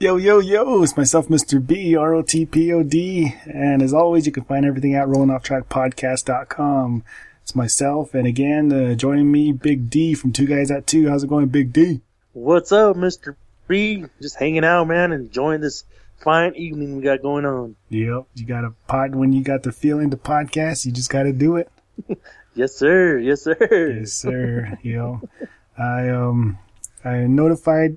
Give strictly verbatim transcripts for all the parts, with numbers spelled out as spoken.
Yo, yo, yo, it's myself, Mister B, R O T P O D, and as always, you can find everything at rolling off track podcast dot com. It's myself, and again, uh, joining me, Big D from Two Guys at Two. How's it going, Big D? What's up, Mister B? Just hanging out, man, enjoying this fine evening we got going on. Yep, you got a pod, when you got the feeling to podcast, you just got to do it. Yes, sir, yes, sir. Yes, sir, you know, I, um, I notified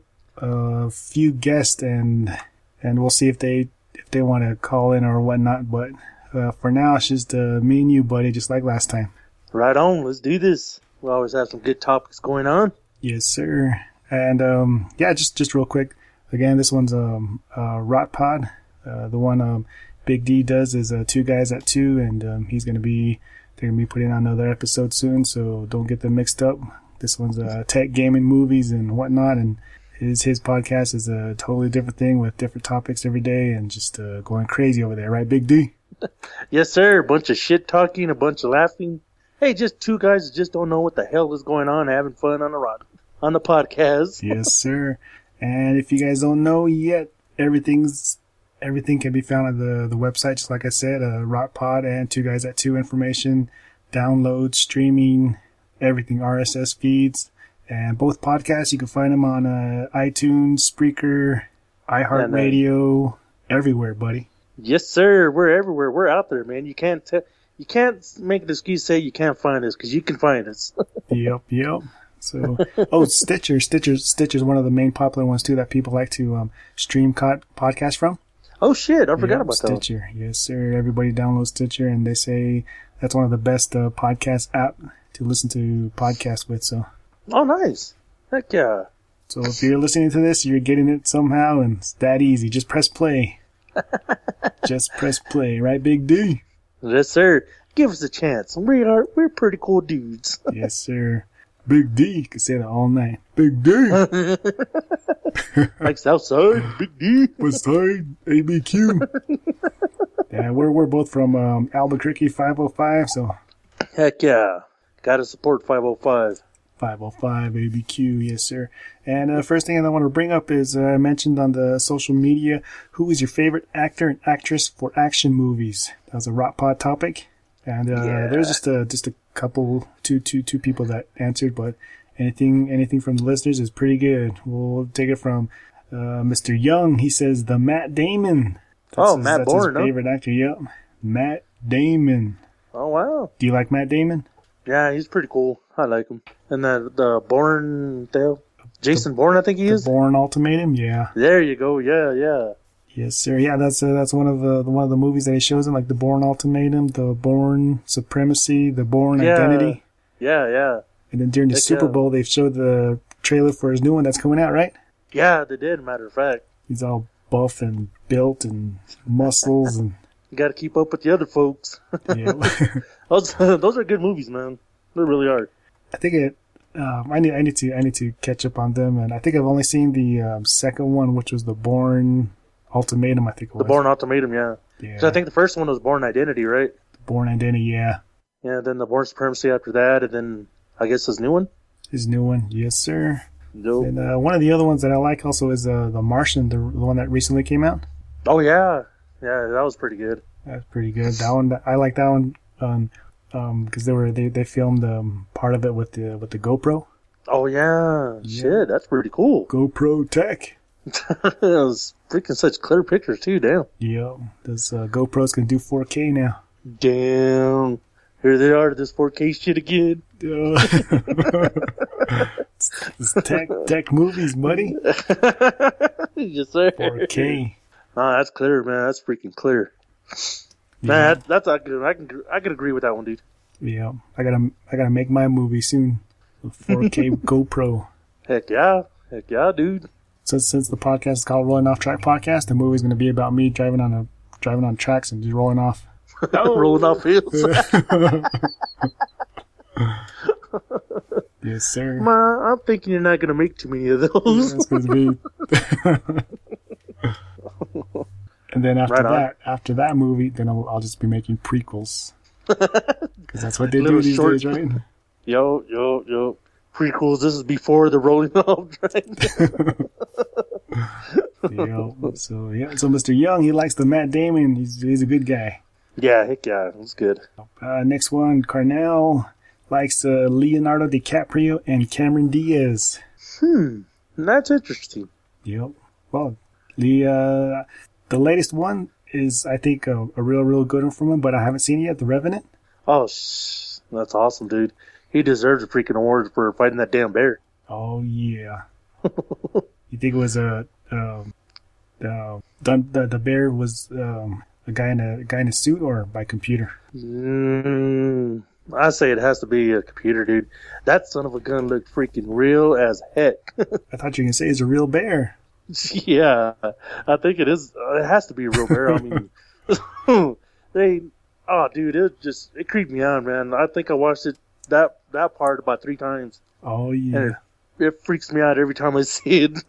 a few guests, and and we'll see if they if they want to call in or whatnot. But uh, for now, it's just uh, me and you, buddy, just like last time. Right on. Let's do this. We always have some good topics going on. Yes, sir. And um, yeah, just just real quick. Again, this one's um uh, Rot Pod. Uh, the one um Big D does is uh, Two Guys at Two, and um, he's gonna be they're gonna be putting on another episode soon. So don't get them mixed up. This one's uh, tech, gaming, movies, and whatnot, and His his podcast is a totally different thing with different topics every day and just uh, going crazy over there, right, Big D? Yes, sir. A bunch of shit talking, a bunch of laughing. Hey, just two guys that just don't know what the hell is going on, having fun on the rod, on the podcast. Yes, sir. And if you guys don't know yet, everything's everything can be found on the the website. Just like I said, uh, Rock Pod and Two Guys at Two information, download, streaming, everything, R S S feeds. And both podcasts, you can find them on uh, iTunes, Spreaker, iHeartRadio, everywhere, buddy. Yes, sir. We're everywhere. We're out there, man. You can't te- you can't make an excuse to say you can't find us, because you can find us. Yep, yep. So, oh, Stitcher, Stitcher, Stitcher's one of the main popular ones too that people like to um, stream co- podcasts from. Oh shit! I forgot yep, about Stitcher. that. Stitcher, yes, sir. Everybody downloads Stitcher, and they say that's one of the best uh, podcast app to listen to podcasts with. So. Oh, nice. Heck yeah. So if you're listening to this, you're getting it somehow, and it's that easy. Just press play. Just press play, right, Big D? Yes, sir. Give us a chance. We are, we're pretty cool dudes. Yes, sir. Big D. Could say that all night. Big D. Like Southside, Big D. West Side, A B Q. Yeah, we're, we're both from um, Albuquerque five oh five, so. Heck yeah. Gotta support five oh five. five oh five A B Q, yes, sir. And uh, first thing I want to bring up is uh, I mentioned on the social media, who is your favorite actor and actress for action movies? That was a Rock Pod topic. And uh, yeah. there's just a just a couple, two, two, two people that answered, but anything anything from the listeners is pretty good. We'll take it from uh, Mister Young. He says the Matt Damon. That's oh, his, Matt that's Bourne, his favorite huh? actor. Yep, Matt Damon. Oh wow. Do you like Matt Damon? Yeah, he's pretty cool. I like him. And the the Bourne, the Jason Bourne, I think he the is. Bourne Ultimatum, yeah. There you go. Yeah, yeah. Yes, sir. Yeah, that's uh, that's one of the one of the movies that he shows in, like the Bourne Ultimatum, the Bourne Supremacy, the Bourne yeah. Identity. Yeah, yeah. And then during the Heck Super yeah. Bowl, they've showed the trailer for his new one that's coming out, right? Yeah, they did. Matter of fact, he's all buff and built and muscles, and you got to keep up with the other folks. yeah. those those are good movies, man. They really are. I think it. Um, I need I need to I need to catch up on them, and I think I've only seen the um, second one, which was the Bourne Ultimatum. I think it was the Bourne Ultimatum. Yeah. Yeah. So I think the first one was Bourne Identity, right? Bourne Identity. Yeah. Yeah. Then the Bourne Supremacy after that, and then I guess his new one. His new one, yes, sir. Nope. And uh, one of the other ones that I like also is uh, The Martian, the, the one that recently came out. Oh yeah, yeah, that was pretty good. That's pretty good. That one, I like that one, um, um, because they were they, they filmed um, part of it with the with the GoPro. Oh yeah, Yeah. shit, that's pretty cool. GoPro tech. It was freaking such clear pictures too. Damn. Yeah, those uh, GoPros can do four K now. Damn. Here they are, this four K shit again. Uh, it's, it's tech tech movies, buddy. Yes, sir. four K. Ah, that's clear, man. That's freaking clear. Yeah. Man, that, that's I can I can I can agree with that one, dude. Yeah, I gotta I gotta make my movie soon. With four K GoPro. Heck yeah, heck yeah, dude. Since since the podcast is called Rolling Off Track Podcast, the movie's gonna be about me driving on a driving on tracks and just rolling off. Rolling off hills. Yes, sir. Ma, I'm thinking you're not gonna make too many of those. That's gonna be. And then after Right on. that, after that movie, then I'll, I'll just be making prequels. Because that's what they do Little these short- days, right? Yo, yo, yo. Prequels, this is before the rolling off track. Yeah. So yeah. So Mister Young, he likes the Matt Damon. He's he's a good guy. Yeah, heck yeah, it's good. Uh, next one, Carnell likes uh, Leonardo DiCaprio and Cameron Diaz. Hmm, that's interesting. Yep. Well, the uh, the latest one is, I think, a, a real, real good one from him, but I haven't seen it yet. The Revenant. Oh, sh- that's awesome, dude. He deserves a freaking award for fighting that damn bear. Oh yeah. You think it was a um, uh, done? The, the bear was um, a guy in a, a guy in a suit, or by computer? Mm, I say it has to be a computer, dude. That son of a gun looked freaking real as heck. I thought you were gonna say it's a real bear. Yeah, I think it is. It has to be a real bear. I mean, they. Oh, dude, it just it creeped me out, man. I think I watched it that that part about three times. Oh yeah. And it, it freaks me out every time I see it.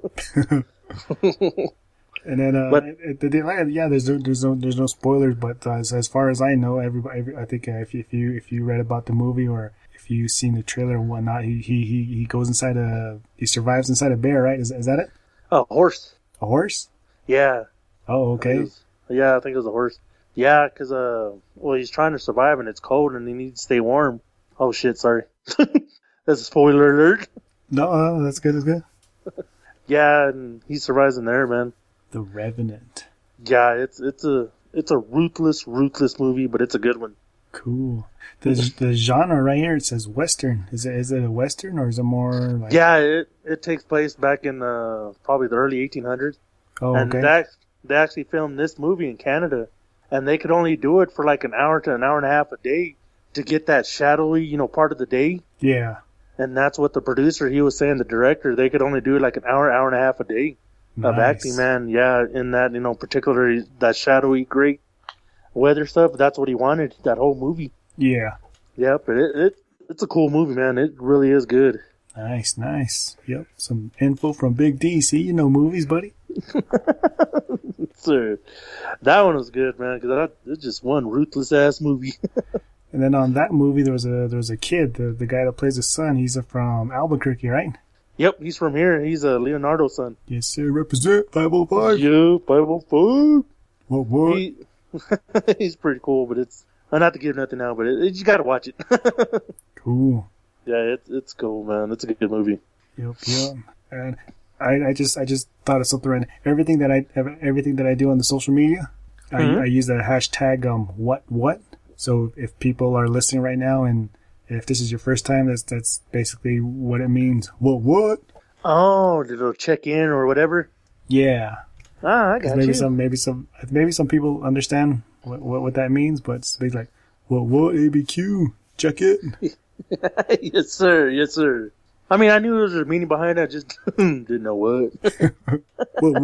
And then, uh, But- it, it, it- yeah, there's no, there's no, there's no spoilers. But uh, as, as far as I know, everybody, every, I think uh, if you, if you, if you read about the movie, or if you've seen the trailer and whatnot, he, he, he, he goes inside a, he survives inside a bear, right? Is, is that it? Oh, horse. A horse? Yeah. Oh, I think it okay. was- yeah, I think it was a horse. Yeah, because uh, well, he's trying to survive and it's cold and he needs to stay warm. Oh shit, sorry. That's a spoiler alert. No, uh, that's good. That's good. Yeah, and he survives in there, man. The Revenant. Yeah, it's it's a it's a ruthless, ruthless movie, but it's a good one. Cool. The the genre right here, it says Western. Is it is it a Western, or is it more like? Yeah, it it takes place back in uh, probably the early eighteen hundreds, Oh, and okay. that they actually filmed this movie in Canada, and they could only do it for like an hour to an hour and a half a day to get that shadowy, you know, part of the day. Yeah. And that's what the producer, he was saying, the director, they could only do like an hour, hour and a half a day of Nice. acting, man. Yeah, in that, you know, particularly that shadowy, great weather stuff. That's what he wanted, that whole movie. Yeah. Yeah, but it, it it's a cool movie, man. It really is good. Nice, nice. Yep. Some info from Big D. See, you know movies, buddy. Sir, that one was good, man, because it's just one ruthless ass movie. And then on that movie, there was a there was a kid, the the guy that plays his son. He's from Albuquerque, right? Yep, he's from here. He's a Leonardo's son. Yes, sir. Represent five oh five. Yeah, five oh five. What? What? He, he's pretty cool, but it's uh, not to give nothing now, but it, it, you got to watch it. Cool. Yeah, it's it's cool, man. It's a good movie. Yep. Yep. And I, I just I just thought of something right now. Everything that I everything that I do on the social media, Mhm. I, I use the hashtag um what what. So if people are listening right now, and if this is your first time, that's that's basically what it means. What what? Oh, did it check in or whatever? Yeah. Ah, I 'Cause got maybe you. some maybe some maybe some people understand what what, what that means, but it's basically like what what A B Q check it. Yes, sir. Yes, sir. I mean, I knew there was a meaning behind it. I just didn't know what. What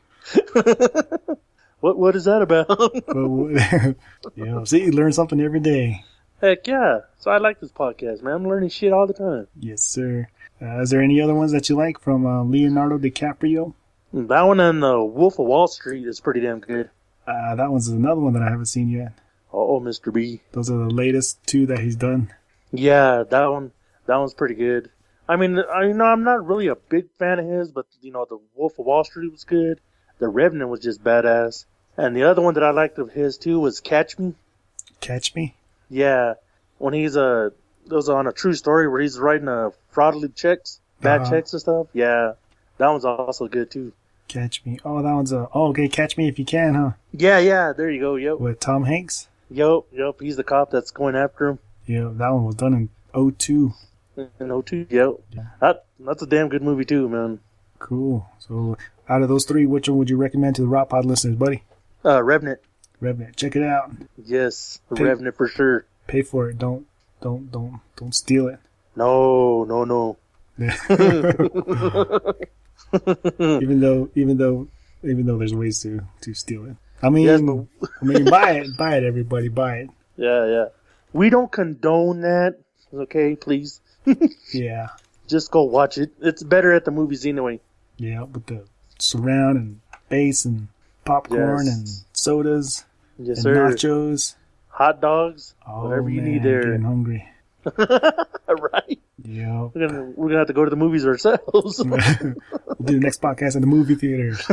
what? What What is that about? What, what? Yeah. See, you learn something every day. Heck yeah. So I like this podcast, man. I'm learning shit all the time. Yes, sir. Uh, is there any other ones that you like from uh, Leonardo DiCaprio? That one and the Wolf of Wall Street is pretty damn good. Uh, that one's another one that I haven't seen yet. Oh, Mister B. Those are the latest two that he's done. Yeah, that one. That one's pretty good. I mean, I you know I'm not really a big fan of his, but you know the Wolf of Wall Street was good. The Revenant was just badass. And the other one that I liked of his too was Catch Me. Catch Me? Yeah, when he's uh, it was on a true story where he's writing uh, fraudulent checks, bad Uh-huh. checks and stuff. Yeah, that one's also good too. Catch Me. Oh, that one's a. Oh, okay. Catch Me If You Can, huh? Yeah, yeah, there you go. Yep, With Tom Hanks. yep, yep. He's the cop that's going after him. Yeah, that one was done in oh two. In oh two, yep. Yeah. That that's a damn good movie too, man. Cool. So, out of those three, which one would you recommend to the Rock Pod listeners, buddy? Uh, Revenant. Revenant. Check it out. Yes, the Pay- Revenant for sure. Pay for it. Don't, don't, don't, don't steal it. No, no, no. even though, even though, even though there's ways to to steal it. I mean, Yes, but- I mean, buy it, buy it, everybody, buy it. Yeah, yeah. We don't condone that. Okay, please. Yeah, Just go watch it. It's better at the movies anyway. yeah, with the surround and bass and popcorn Yes. and sodas Yes, and sir. nachos. Hot dogs. Oh, Whatever you man, need there. Getting hungry. Right? Yeah. We're gonna we're gonna have to go to the movies ourselves. We'll do the next podcast in the movie theaters.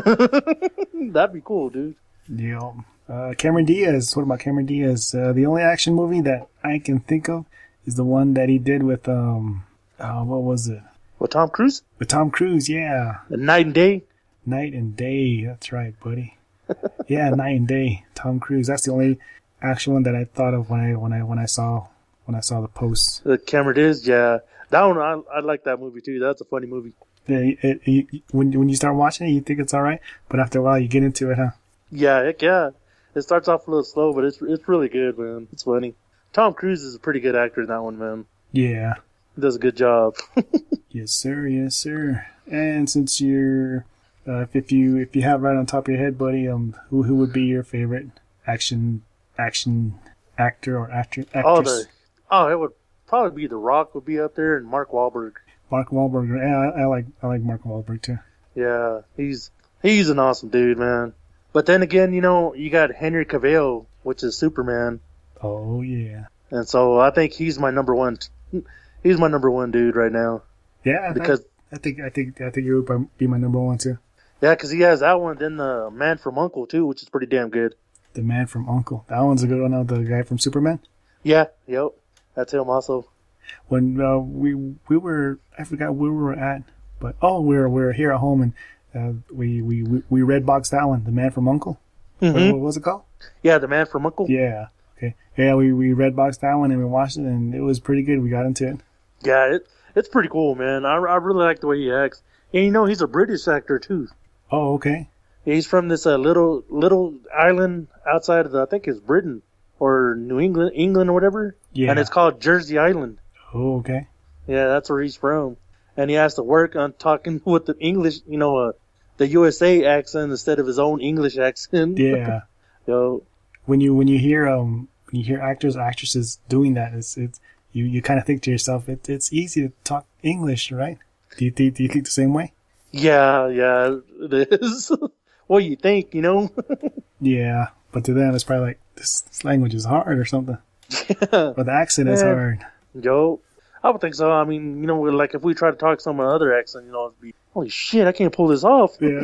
That'd be cool, dude. Yeah. Uh, Cameron Diaz. What about Cameron Diaz? Uh, the only action movie that I can think of is the one that he did with um, uh, what was it? What, Tom Cruise? With Tom Cruise. Yeah. Night and Day. Night and Day. That's right, buddy. Yeah, Night and Day. Tom Cruise. That's the only action one that I thought of when I when I when I saw when I saw the post. The Cameron Diaz. Yeah, that one I I like that movie too. That's a funny movie. Yeah, it, it, it, when when you start watching it, you think it's all right, but after a while, you get into it, huh? Yeah, heck yeah. It starts off a little slow, but it's it's really good, man. It's funny. Tom Cruise is a pretty good actor in that one, man. Yeah. He does a good job. Yes, sir. Yes, sir. And since you're, uh, if you if you have right on top of your head, buddy, um, who who would be your favorite action action actor or actor actress? Oh, the, oh, it would probably be The Rock would be up there, and Mark Wahlberg. Mark Wahlberg. Yeah, I, I like I like Mark Wahlberg too. Yeah, he's he's an awesome dude, man. But then again, you know, you got Henry Cavill, which is Superman. Oh yeah. And so I think he's my number one. He's my number one dude right now. Yeah, because I, I think I think I think you would be my number one too. Yeah, because he has that one. Then the Man from U N C L E too, which is pretty damn good. The Man from U N C L E. That one's a good one. The guy from Superman. Yeah. Yep. That's him also. When uh, we we were, I forgot where we were at, but oh, we were we were here at home and uh, we we we we red boxed that one. The Man from U N C L E. Mm-hmm. What, what was it called? Yeah, The Man from U N C L E. Yeah. Okay. Yeah, we we red boxed that one and we watched it and it was pretty good. We got into it. Yeah, it it's pretty cool, man. I I really like the way he acts. And you know, he's a British actor too. Oh, okay. He's from this uh, little little island outside of the, I think it's Britain or New England, England or whatever. Yeah. And it's called Jersey Island. Oh, okay. Yeah, that's where he's from. And he has to work on talking with the English, you know, uh, the U S A accent instead of his own English accent. Yeah. Yo. When you when you hear um when you hear actors or actresses doing that, it's it's you, you kind of think to yourself, it, it's easy to talk English, right? Do you think do you think the same way? Yeah, yeah, it is. Well, you think, you know? Yeah, but to them, it's probably like, this, this language is hard or something. Yeah. Or the accent is Yeah. hard. Yo, I would think so. I mean, you know, like if we try to talk some other accent, you know, it'd be, holy shit, I can't pull this off. Yeah.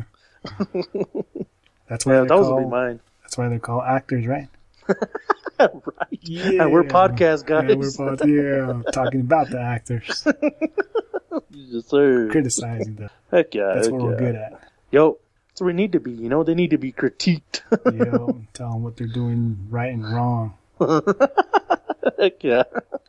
That's why Yeah, they're those called, would be mine. That's why they're called actors, right? Right. Yeah. And we're podcast guys. Yeah, we're pod- yeah, talking about the actors. Yes, sir. Criticizing them. Heck yeah. That's heck what yeah. we're good at. Yo, that's what we need to be, you know? They need to be critiqued. You know, tell them what they're doing right and wrong. Heck yeah.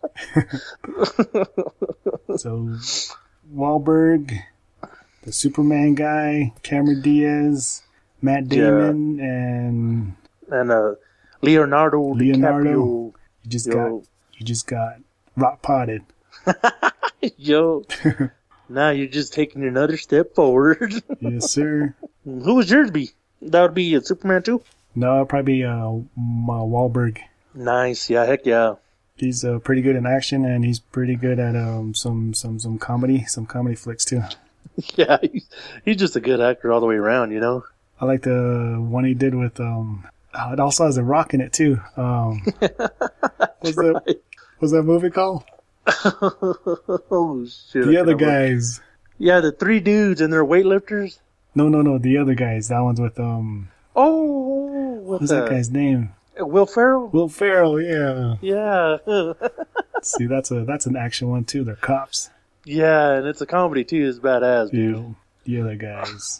So, Wahlberg, the Superman guy, Cameron Diaz, Matt Damon, and And uh, Leonardo, Leonardo. DiCaprio. you just Yo. got you just got rock potted. Yo. Now you're just taking another step forward. Yes, sir. Who would yours be? That would be uh, Superman too? No, it'll probably be uh, M- uh, Wahlberg. Nice. Yeah, heck yeah. He's uh, pretty good in action, and he's pretty good at um some some some comedy, some comedy flicks too. Yeah, he's, he's just a good actor all the way around, you know? I like the one he did with um. Oh, it also has a rock in it too. Um, what's right. that? What's that movie called? Oh, shit. The I other can't remember. guys. Yeah, the three dudes and they're weightlifters. No, no, no. The other guys. That one's with um. Oh, what What's the? that guy's name? Will Ferrell? Will Ferrell. Yeah. Yeah. See, that's a that's an action one too. They're cops. Yeah, and it's a comedy too. It's badass. dude. You, the other guys.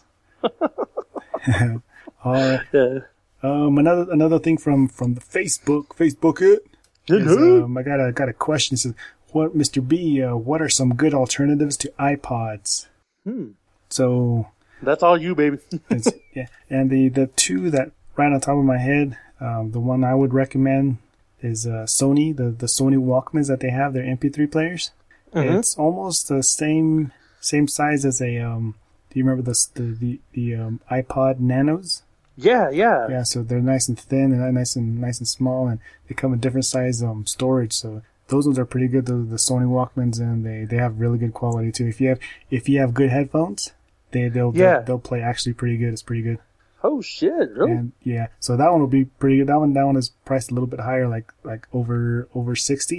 All right. Yeah. Um, another another thing from from the Facebook Facebook it. Is, um, I got a got a question. It says, "What, Mister B? Uh, what are some good alternatives to iPods?" Hmm. So That's all you, baby. it's, yeah, and the the two that right on top of my head, um, the one I would recommend is uh, Sony, the the Sony Walkmans that they have, their M P three players. Mhm. It's almost the same same size as a um. Do you remember the the the, the um, iPod Nanos? Yeah, yeah. Yeah, so they're nice and thin and nice and nice and small, and they come in different size um storage. So those ones are pretty good. The, the Sony Walkmans, and they, they have really good quality too. If you have if you have good headphones, they they'll Yeah. they'll, they'll play actually pretty good. It's pretty good. Oh shit, really? And yeah, so that one will be pretty good. That one that one is priced a little bit higher, like like over over sixty.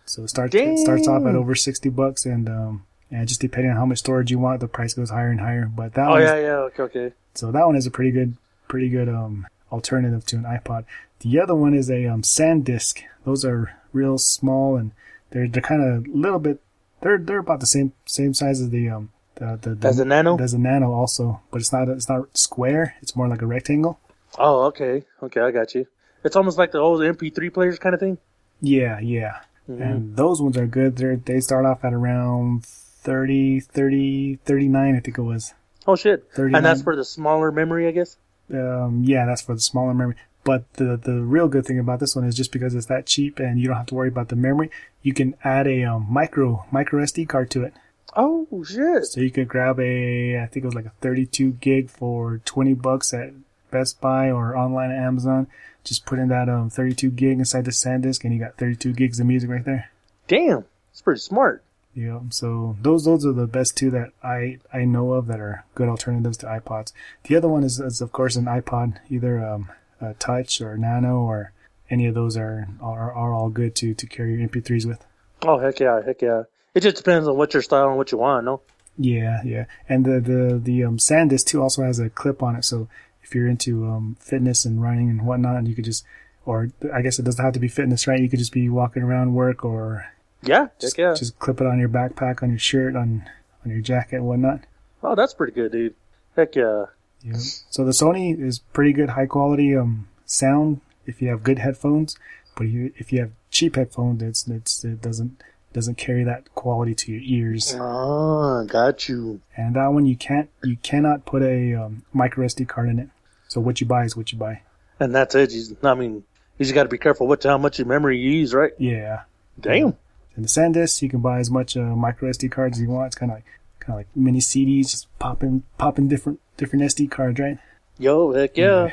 So it starts it starts off at over sixty bucks, and um, yeah, just depending on how much storage you want, the price goes higher and higher. But that Oh one yeah, is, yeah, okay, okay. so that one is a pretty good, pretty good um alternative to an iPod. The other one is a um SanDisk. Those are real small, and they're they're kind of a little bit. They're they're about the same same size as the um the the, the As a Nano? As a Nano also, but it's not it's not square. It's more like a rectangle. Oh, okay, okay, I got you. It's almost like the old M P three players kind of thing. Yeah, yeah. Mm-hmm. And those ones are good. They they start off at around thirty, thirty, thirty-nine, I think it was. Oh shit! thirty-nine. And that's for the smaller memory, I guess. Um, yeah, that's for the smaller memory. But the the real good thing about this one is just because it's that cheap and you don't have to worry about the memory, you can add a um, micro micro S D card to it. Oh shit! So you could grab a, I think it was like a thirty-two gig for twenty bucks at Best Buy or online at Amazon. Just put in that um thirty-two gig inside the SanDisk, and you got thirty-two gigs of music right there. Damn, that's pretty smart. Yeah, so those those are the best two that I, I know of that are good alternatives to iPods. The other one is, is of course an iPod, either um, a Touch or Nano, or any of those are are, are all good to, to carry your M P threes with. Oh heck yeah, heck yeah. It just depends on what your style and what you want, no? Yeah, yeah, and the the the um, SanDisk too also has a clip on it, so if you're into um, fitness and running and whatnot, you could just, or I guess it doesn't have to be fitness, right? You could just be walking around work, or Yeah, just, heck yeah. just clip it on your backpack, on your shirt, on on your jacket and whatnot. Oh, that's pretty good, dude. Heck yeah. Yeah. So the Sony is pretty good, high quality um sound if you have good headphones, but you, if you have cheap headphones, it's it's it doesn't doesn't carry that quality to your ears. Ah, got you. And that one you can't you cannot put a um, micro S D card in it. So what you buy is what you buy. And that's it. You, I mean, you just got to be careful what how much memory you use, right? Yeah. Damn. In the SanDisk, you can buy as much uh, micro S D cards as you want. It's kind of like kind of like mini C Ds, just popping popping different different S D cards, right? Yo, heck yeah.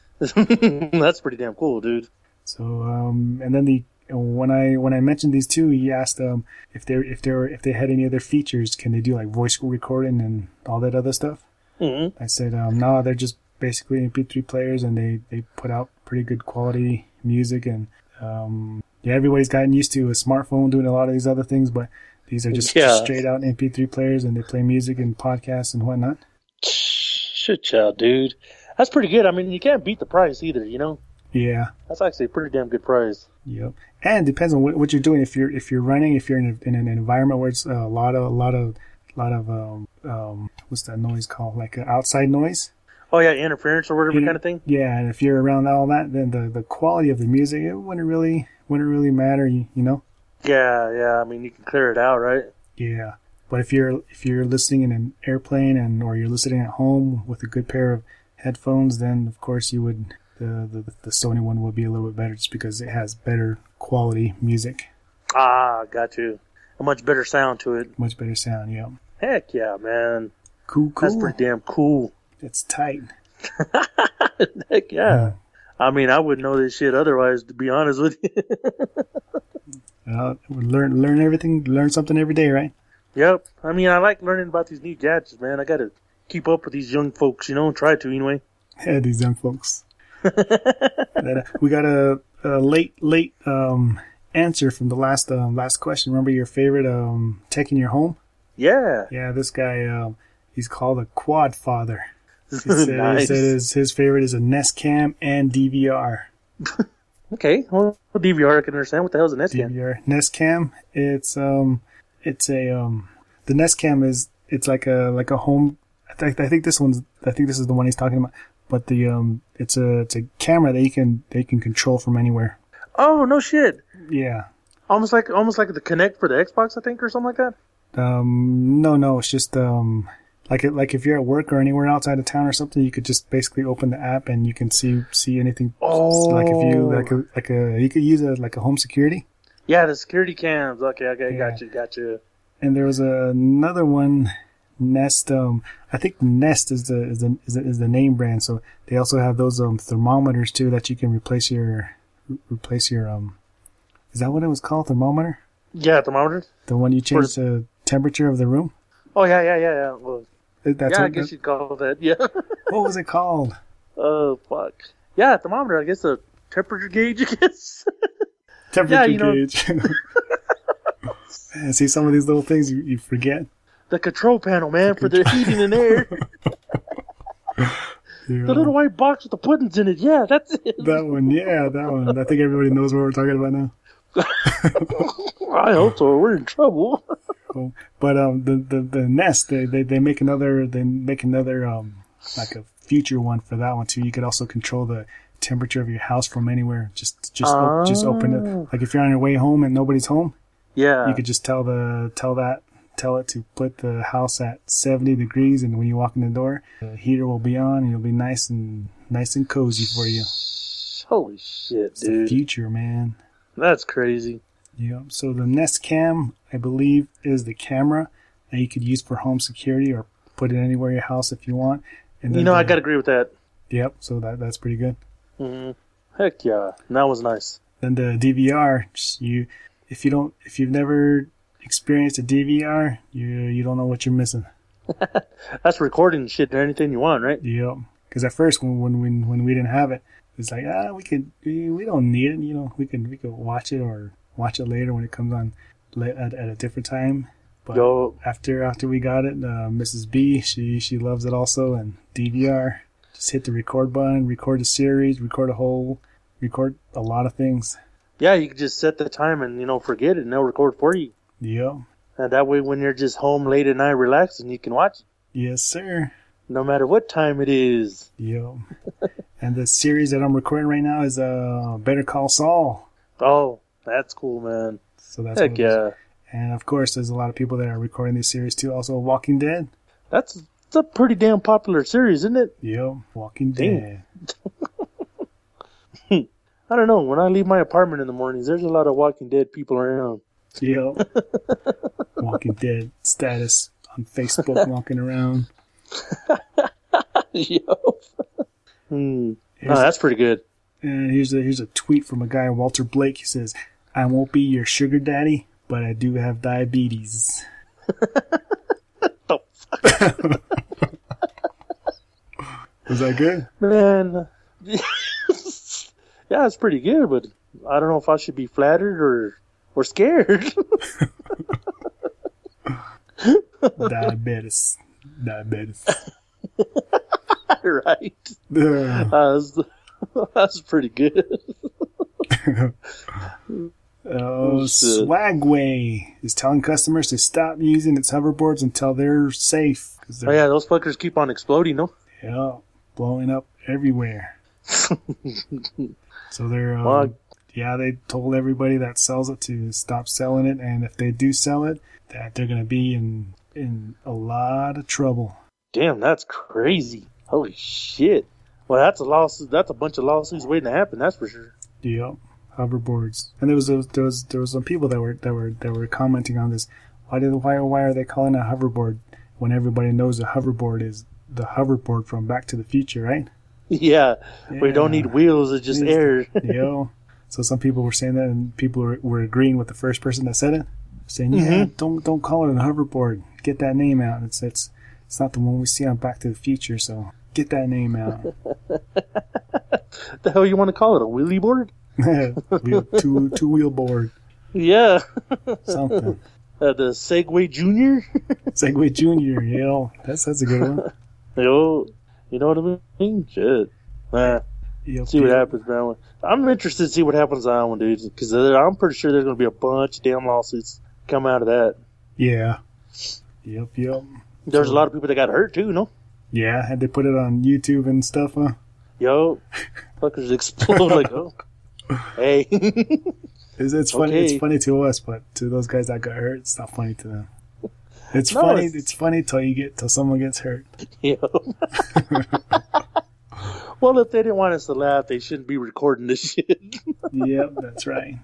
That's pretty damn cool, dude. So um, and then the when I when I mentioned these two, he asked um if they if they if they had any other features, can they do like voice recording and all that other stuff? Mm-hmm. I said um no, they're just basically M P three players, and they they put out pretty good quality music, and um yeah, everybody's gotten used to a smartphone doing a lot of these other things, but these are just, Yeah. just straight out M P three players, and they play music and podcasts and whatnot. Shit, child, dude. That's pretty good. I mean, you can't beat the price either, you know? Yeah. That's actually a pretty damn good price. Yep. And depends on what, what you're doing. If you're if you're running, if you're in, a, in an environment where it's a lot of a lot of lot of um um what's that noise called? Like uh, outside noise. Oh, yeah, interference or whatever You know, kind of thing? Yeah, and if you're around all that, then the, the quality of the music, it wouldn't really wouldn't really matter. You, you know. Yeah, yeah. I mean, you can clear it out, right? Yeah. But if you're if you're listening in an airplane and or you're listening at home with a good pair of headphones, then of course you would the, the the Sony one would be a little bit better just because it has better quality music, Ah, got you. A much better sound to it. much better sound. Yeah, Heck yeah, man. cool, cool. That's pretty damn cool. It's tight. Heck yeah. I mean, I wouldn't know this shit otherwise, to be honest with you. Uh, we learn learn everything, learn something every day, right? Yep. I mean, I like learning about these new gadgets, man. I got to keep up with these young folks, you know, try to anyway. Yeah, these young folks. That, uh, we got a, a late late um answer from the last um, last question. Remember your favorite um tech in your home? Yeah. Yeah, this guy um he's called a quad father. He said, Nice. he said his, his favorite is a Nest Cam and D V R. Okay. Well, D V R, I can understand. What the hell is an S Cam? D V R Nest Cam. It's um it's a um the Nest Cam is it's like a like a home. I think I think this one's I think this is the one he's talking about. But the um it's a it's a camera that you can they can control from anywhere. Oh, no shit. Yeah. Almost like almost like the Kinect for the Xbox, I think, or something like that. Um no no it's just um like it like if you're at work or anywhere outside of town or something, you could just basically open the app and you can see see anything. Oh. Like if you like a like a you could use it like a home security. Yeah, the security cams. Okay, okay, Yeah. got you, got you. And there was another one, Nest. Um, I think Nest is the is the is the, is the name brand. So they also have those um thermometers too that you can replace your re- replace your um. Is that what it was called? Thermometer? Yeah, thermometer. The one you change the temperature of the room. Oh yeah, yeah, yeah, yeah. Well, That's yeah, I what, guess you'd call it that. Yeah. what was it called? Oh fuck. Yeah, thermometer. I guess a temperature gauge. I guess. Temperature Yeah, you know- gauge. And see some of these little things you, you forget. The control panel, man, for the heating and air. Yeah. The little white box with the puddings in it. Yeah, that's it. That one, yeah, that one. I think everybody knows what we're talking about now. I hope so. We're in trouble. Cool. But um, the, the, the Nest, they, they they make another they make another um like a future one for that one too. You could also control the temperature of your house from anywhere. Just just Oh. op- just open it. Like if you're on your way home and nobody's home, Yeah. you could just tell the tell that tell it to put the house at seventy degrees, and when you walk in the door, the heater will be on, and it'll be nice and nice and cozy for you. Holy shit, It's the dude. future, man. That's crazy. Yeah. So the Nest Cam, I believe, is the camera that you could use for home security or put it anywhere in your house if you want. And You then know, the, I gotta agree with that. Yep. So that that's pretty good. hmm Heck yeah. That was nice. Then the D V R, just you, if you don't, if you've never experienced a D V R, you you don't know what you're missing. That's recording shit or anything you want, right? Yep. Because at first, when when we, when we didn't have it, it's like ah, we could we, we don't need it. You know, we could we could watch it or watch it later when it comes on la- at at a different time. But Yo, after after we got it, uh, Missus B, she she loves it also, and D V R. Just hit the record button, record a series, record a whole, record a lot of things. yeah, you can just set the time and, you know, forget it and they'll record for you. Yep. And that way when you're just home late at night relaxing, you can watch it. Yes, sir. No matter what time it is. Yep. And the series that I'm recording right now is uh Better Call Saul. Oh, that's cool, man. So that's Heck what it is. yeah. And of course, there's a lot of people that are recording this series too. Also, Walking Dead. That's, that's a pretty damn popular series, isn't it? Yep. Walking Damn. Dead. I don't know. When I leave my apartment in the mornings, there's a lot of Walking Dead people around. Yep. Walking Dead status on Facebook, walking around. Yo. Hmm. No, Here's- that's pretty good. And here's a here's a tweet from a guy, Walter Blake. He says, "I won't be your sugar daddy, but I do have diabetes." Oh, Was that good? man. Yeah, it's pretty good, but I don't know if I should be flattered or or scared. Diabetes. Diabetes. Right. Ugh. That's, that's pretty good. Oh, shit. Swagway is telling customers to stop using its hoverboards until they're safe. 'Cause Oh they're, yeah, those fuckers keep on exploding, no? yeah, blowing up everywhere. So they're, um, Well, yeah, they told everybody that sells it to stop selling it, and if they do sell it, that they're going to be in in a lot of trouble. damn, that's crazy. Holy shit. Well, that's a lawsuit. That's a bunch of lawsuits waiting to happen. That's for sure. Yep, hoverboards. And there was a, there was there was some people that were that were that were commenting on this. Why did why why are they calling it a hoverboard when everybody knows a hoverboard is the hoverboard from Back to the Future, right? Yeah, we don't Yeah. need wheels. It's just It's- air. Yo. So some people were saying that, and people were, were agreeing with the first person that said it, saying, "Yeah, Mhm. don't don't call it a hoverboard. Get that name out. It's it's it's not the one we see on Back to the Future. So get that name out." The hell you want to call it? A wheelie board? Wheel, two two wheel board, Yeah. something. Uh, the Segway Junior? Segway Junior. Yo, that's that's a good one. Yo, you know what I mean? Shit. Nah, Yep, see what yep. happens, man. I'm interested to see what happens on that one, dude. Because I'm pretty sure there's going to be a bunch of damn lawsuits come out of that. Yeah. Yep, yep. There's a lot of people that got hurt, too, no? Yeah, had they put it on YouTube and stuff, huh? Yo, fuckers explode like, oh. Hey. It's, it's funny. Okay. It's funny to us, but to those guys that got hurt, it's not funny to them. It's No, funny. it's- It's funny till you get till someone gets hurt. Yo. Well, if they didn't want us to laugh, they shouldn't be recording this shit. Yep, that's right.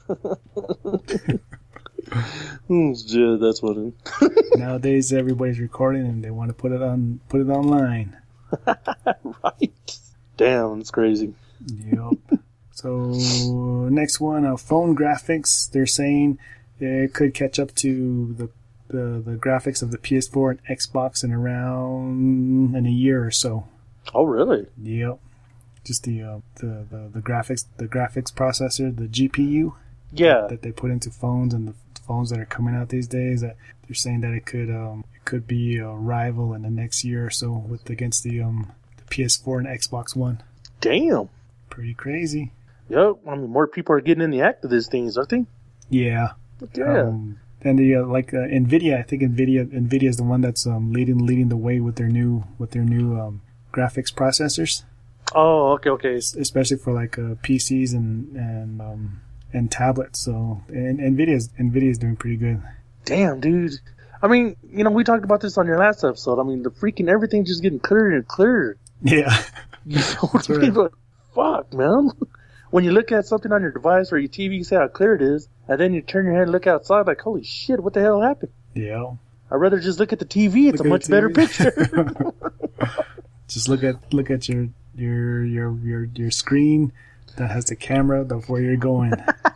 Hmm, shit, that's what it Nowadays, everybody's recording and they want to put it on, put it online. Right. Damn, it's crazy. Yep. So next one, uh, phone graphics. They're saying it could catch up to the, the the graphics of the P S four and Xbox in around in a year or so. Oh, really? Yep. Just the uh, the, the the graphics the graphics processor, the G P U Yeah. that they put into phones and the phones that are coming out these days. That they're saying that it could um, it could be a rival in the next year or so with against the um the P S four and Xbox One. Damn. Pretty crazy. Yep. I mean, more people are getting in the act of these things, aren't they? Yeah. Yeah. Um, and the uh, like uh, Nvidia, I think Nvidia Nvidia is the one that's um, leading leading the way with their new with their new um, graphics processors. Oh, okay, okay. Especially for like uh, P Cs and and um, and tablets. So and Nvidia's Nvidia's doing pretty good. Damn, dude. I mean, you know, we talked about this on your last episode. I mean, the freaking everything's just getting clearer and clearer. Yeah. You know what I mean? But fuck, man. When you look at something on your device or your T V, you see how clear it is, and then you turn your head and look outside, like, holy shit, what the hell happened? Yeah. I'd rather just look at the T V. It's Look a much better picture. Just look at look at your your your your your screen that has the camera before you're going.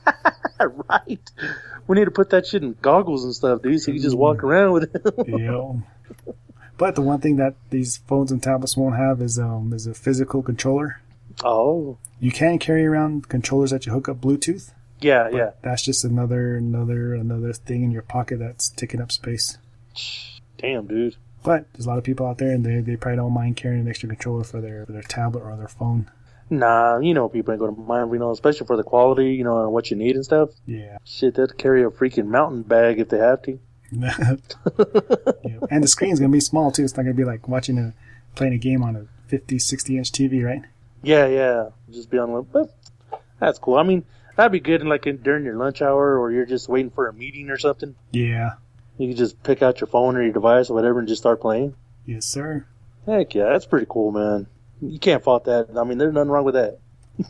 Right. We need to put that shit in goggles and stuff, dude, so you can just walk around with it. Yeah. But the one thing that these phones and tablets won't have is um is a physical controller. Oh. You can carry around controllers that you hook up Bluetooth. Yeah, yeah. That's just another another another thing in your pocket that's taking up space. Damn, dude. But there's a lot of people out there, and they, they probably don't mind carrying an extra controller for their for their tablet or their phone. Nah, you know people ain't going to mind, you know, especially for the quality, you know, and what you need and stuff. Yeah. Shit, they'd carry a freaking mountain bag if they have to. Yeah. And the screen's going to be small, too. It's not going to be like watching a playing a game on a fifty, sixty inch T V, right? Yeah, yeah. Just be on, but that's cool. I mean, that'd be good in, like in, during your lunch hour, or you're just waiting for a meeting or something. Yeah. You can just pick out your phone or your device or whatever and just start playing. Yes, sir. Heck yeah, that's pretty cool, man. You can't fault that. I mean, there's nothing wrong with that.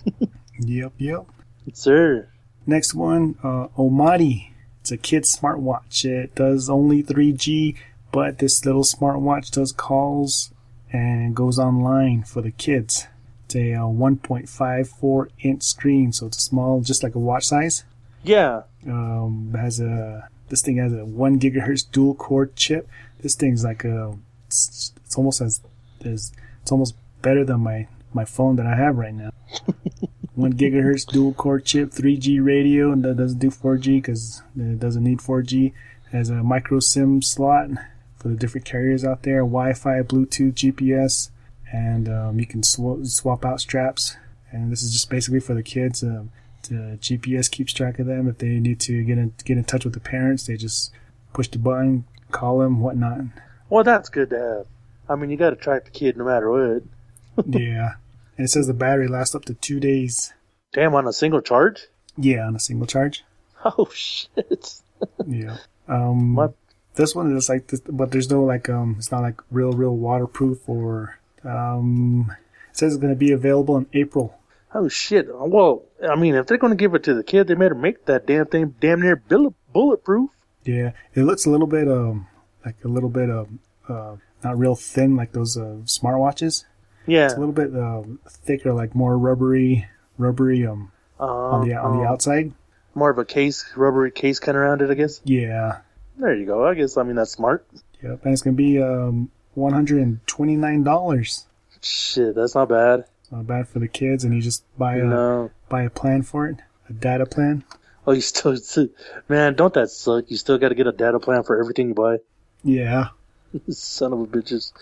Yep, yep. Yes, sir. Next one, uh, Omadi. It's a kid's smartwatch. It does only three G, but this little smartwatch does calls and goes online for the kids. It's a uh, one point five four inch screen, so it's small, just like a watch size. Yeah. Um, has a this thing has a one gigahertz dual core chip. This thing's like a it's, it's almost as as it's almost better than my my phone that I have right now. One gigahertz dual core chip, three G radio, and that doesn't do four G because it doesn't need four G. Has a micro SIM slot for the different carriers out there, Wi-Fi, Bluetooth, G P S, and um, you can sw- swap out straps. And this is just basically for the kids. Um, the G P S keeps track of them. If they need to get in get in touch with the parents, they just push the button, call them, whatnot. Well, that's good to have. I mean, you got to track the kid no matter what. Yeah. And it says the battery lasts up to two days. Damn, on a single charge? Yeah, on a single charge. Oh, shit. Yeah. Um, My... This one is like, this, but there's no like, um, it's not like real, real waterproof or, um, it says it's going to be available in April. Oh, shit. Well, I mean, if they're going to give it to the kid, they better make that damn thing damn near bulletproof. Yeah. It looks a little bit, um, like a little bit, um, uh, not real thin like those, uh, smartwatches. Yeah. It's a little bit, uh, thicker, like more rubbery, rubbery, um, um, on the, on the um, outside. More of a case, rubbery case kind of around it, I guess. Yeah. There you go. I guess, I mean, that's smart. Yep. And it's going to be, um, one hundred twenty-nine dollars. Shit, that's not bad. Not bad for the kids, and you just buy a No. buy a plan for it, a data plan. Oh, you still, man, don't that suck? You still got to get a data plan for everything you buy. Yeah. Son of a bitches.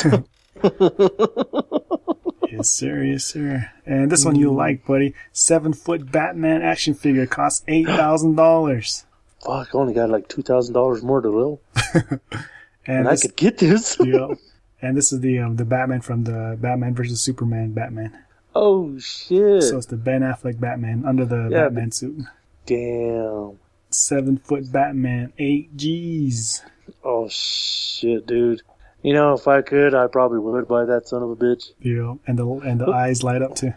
Yes, sir. Yes, sir. And this one you'll like, buddy. Seven foot Batman action figure costs eight thousand dollars. Fuck, I only got like two thousand dollars more to live, and and this, I could get this. Yeah. And this is the um, the Batman from the Batman versus Superman Batman. Oh shit! So it's the Ben Affleck Batman under the Yeah, Batman suit. Damn. Seven foot Batman, eight G's. Oh shit, dude. You know, if I could, I probably would buy that son of a bitch. Yeah, and the and the eyes light up too.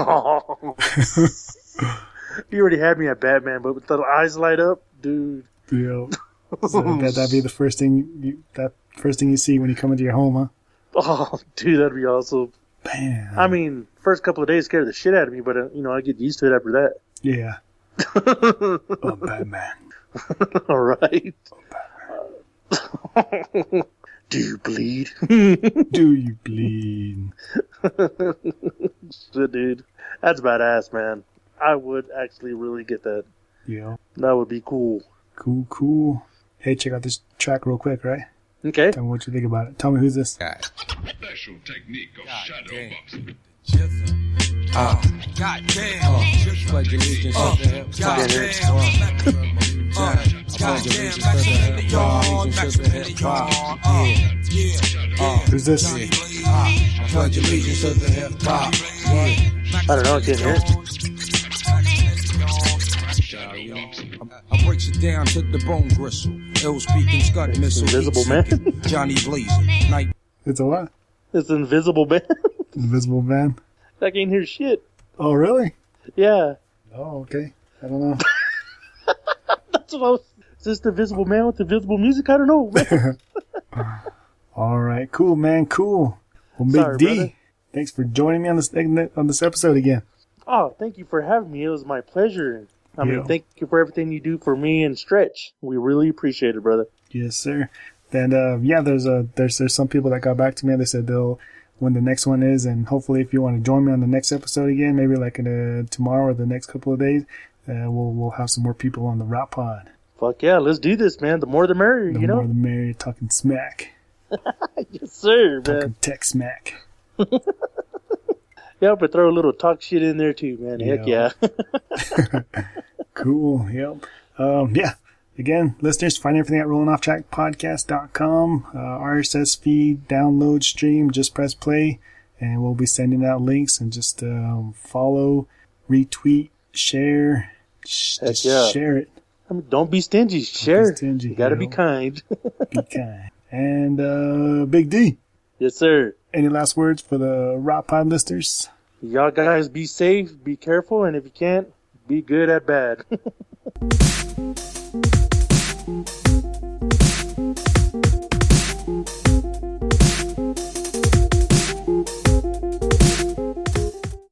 You already had me at Batman, but with the eyes light up, dude. Yeah. So that that'd be the first thing you, that first thing you see when you come into your home, huh? Oh, dude, that'd be awesome. Bam. I mean, first couple of days scared the shit out of me, but uh, you know, I get used to it after that. Yeah. Oh, Batman. All right. Oh, Batman. Do you bleed? Do you bleed? Shit, dude. That's badass, man. I would actually really get that. Yeah. That would be cool. Cool, cool. Hey, check out this track real quick, right? Okay. Tell me what you think about it. Tell me who's this. Special technique of shadow boxing. Oh, goddamn. Oh, pledge allegiance to the hip hop. Who's this? Pledge allegiance to the hip hop. I don't know. I can't hear it. I breaks it down to the bone gristle. Ill speaking Scud missile. Invisible Man. Johnny Blazing. Night. It's a what? It's Invisible Man. Invisible Man. I can't hear shit. Oh, really? Yeah. Oh, okay. I don't know. That's what I was. Is this the Invisible Man with the invisible music? I don't know, man. All right. Cool, man. Cool. Well, Big Sorry, D, brother. thanks for joining me on this on this episode again. Oh, thank you for having me. It was my pleasure. I mean, Yeah. thank you for everything you do for me and Stretch. We really appreciate it, brother. Yes, sir. And uh, yeah, there's a there's there's some people that got back to me. They said they'll when the next one is, and hopefully, if you want to join me on the next episode again, maybe like in a, tomorrow or the next couple of days, uh, we'll we'll have some more people on the Rap Pod. Fuck yeah, let's do this, man. The more the merrier, The you more know? the merrier, talking smack, Yes, sir, man. talking tech smack. Yeah, but throw a little talk shit in there too, man. Heck Yeah. yeah. Cool. Yep. Um, yeah. Again, listeners, find everything at rolling off track podcast dot com. Uh, R S S feed, download, stream, just press play, and we'll be sending out links and just um, follow, retweet, share, sh- Heck just yeah. share it. I mean, don't be stingy. Share. stingy, You gotta you be know. kind. Be kind. And uh, Big D, Yes, sir. any last words for the Rock Pod listeners? Y'all guys be safe, be careful, and if you can't, be good at bad.